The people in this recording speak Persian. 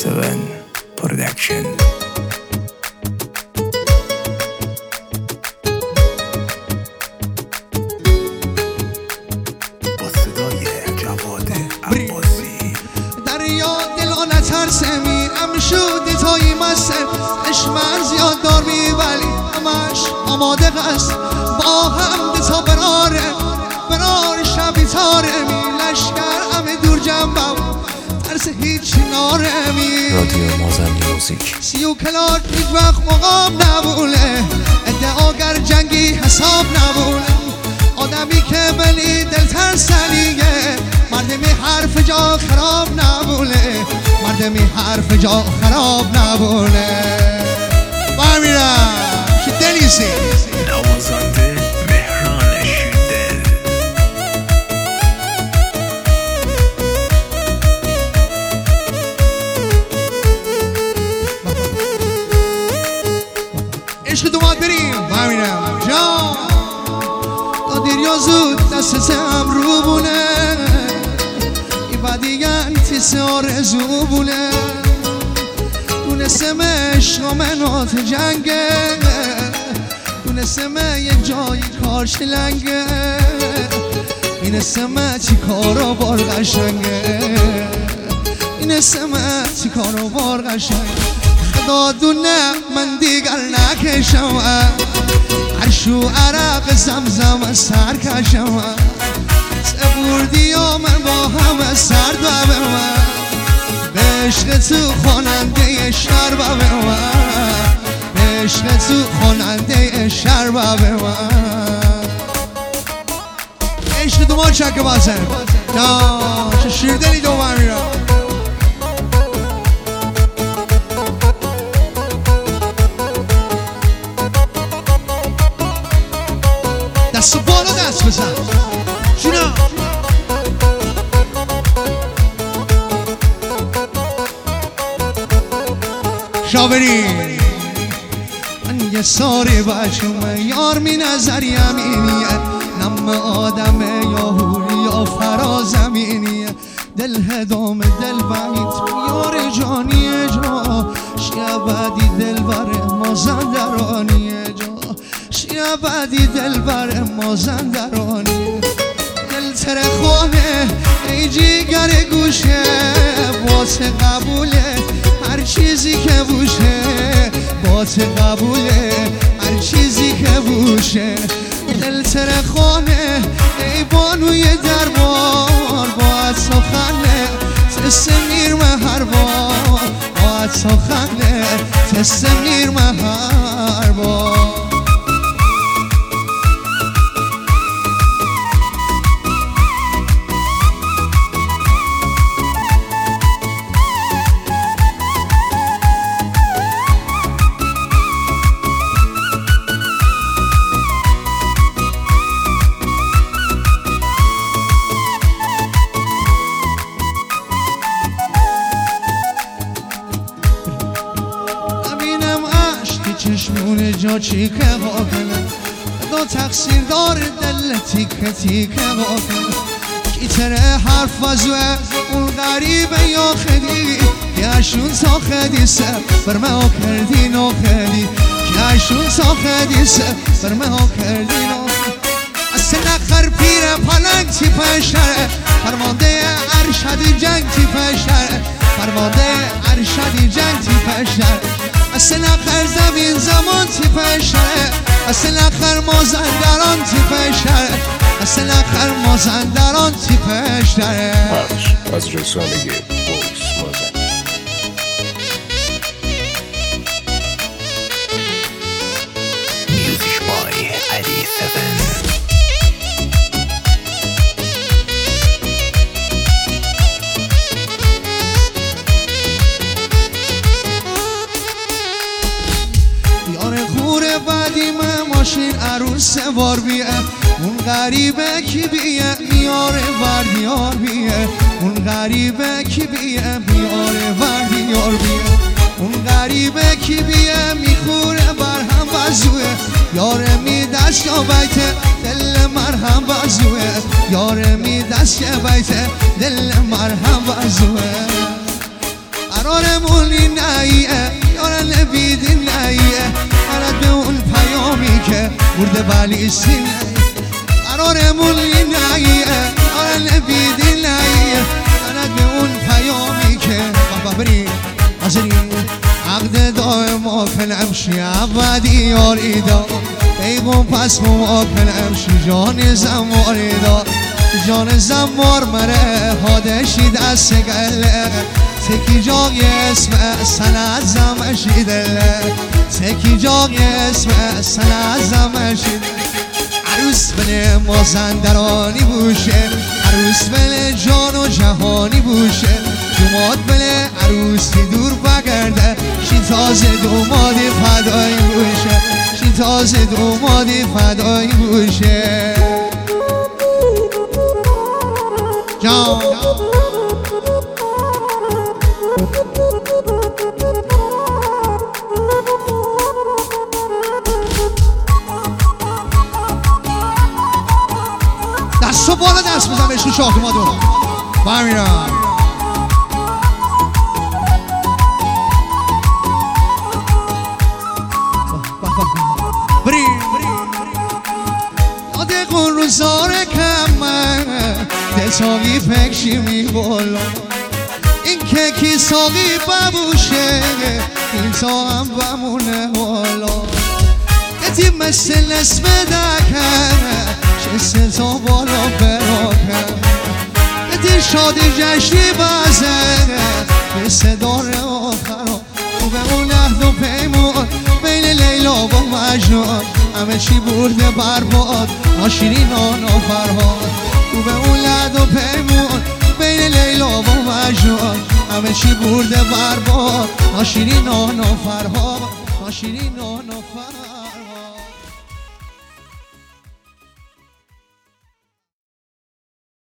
7 پرودکشن. با صدای جواد عباسی. دریا دلا نترسه میرم شودی تایی مسته اشمر زیاد دار بی ولی همش آماده قصد با هم تا برار شبی تاره می لشکر همه دور جنبم ترس هیچ ناره می رادیو مازن موزیک. سیو کلار هیچ وقت مقام نبوله ادعاگر جنگی حساب نبوله آدمی که بلی دل ترسنیه مردمی حرف جا خراب نبوله مردمی حرف جا خراب نبوله برمیرم که دلیسی نوازنده مهران شیردل. عشق دومات بریم برمیرم جان تا دیر یا زود دستم رو بونه ای بدی انتیس آرزو بونه دونستم عشق منات جنگه دونستم یک جایی کار شلنگه اینستم چی کارا بار قشنگه اینستم چی کارا بار قشنگه خدا دونه من دیگر نکشم عرشو عرق زمزم سر کشم سبوردی و من با همه سرد و به من به عشق تو خواننده شر و به من به عشق تو خواننده شر و به من عشق دو ما چکه بازن نه چه شیردلی دو برمیرم دست بالا دست بزن جونا شاوری من یه ساری بچم یار می نظری امینیه نم آدم یا هوری یا فرازمینیه دل هدام دل بایت یار جانیه جا شیعه بدی دل بر مازندرانیه جا شیعه بدی دل بر مازندرانیه دل ترخونه ای جیگر گوشه واسه قبوله هر چیزی که بوشه واسه قبوله هر چیزی که بوشه دل ترخونه ای بانوی دربار باید سخنه تست میرمه هر بار باید سخنه تست میرمه هر بار چشمون جا چیکه واکنه دو تقصیر دار دل تیکه تیکه واکنه کی تره حرف وزوه اون غریبه یا خیلی کیشون تا خیلی سر برمه ها کردی نو خیلی کیشون تا خیلی سر برمه ها کردی نو اصل نخر پیر پلنگ تی پشتره فرمانده ارشدی جنگ تی پشتره فرمانده ارشدی جنگ تی پشتره اصل آخر زمین زمان تی پشتره اصل آخر مازندران تی پشتره اصل آخر مازندران تی پشتره پخش از رسانه بویس مازن. میوزیک بای علی 7. ماشین عروس سوار بیه اون غریبه کی بیه میاره وردیار بیه اون غریبه کی بیه میاره وردیار بیه اون غریبه کی بیه میخوره برهم وزوه یاره می دست یا بیته دل مرهم وزوه یاره می دست یا بیته دل مرهم وزوه قرارمون برده بلی سینه قرارمون ایناییه آره نبیدی ناییه دارد به اون پیامی که بابا بریم حاضری عقد دائما کلمشی عبدی یاری دا بیگم پس ما کلمشی جان زماری دا جان زمار مره هادشی دست گله تکی جای اسم سنت زمشی دله تکی جای اسم سنت زمشی دله عروس بله مازندرانی بوشه عروس بله جان و جهانی بوشه دوماد بله عروسی دور بگرده شی تازه دومادی فدایی بوشه شی تازه دومادی فدایی بوشه جان دستو بالا دست بزن بهش تو شاخ مادو برمیرم بریم یاد قون روزار کمه دلتاقی فکشی میبالا این که کی ساقی ببوشه این تا هم بمونه حالا یتی مثل نسم دکن چه تا بالا براکن یتی شادی جشنی بزنه به صدار آخرا و به اون عهد و پیمون بین لیلا و مجنون همه چی برده برباد ناشیرین آنا فرهاد و به اون عهد و پیمون بین لیلا و مجنون همه چی برده برباد ناشیرین آنا فرهاد ناشیرین آنا فرهاد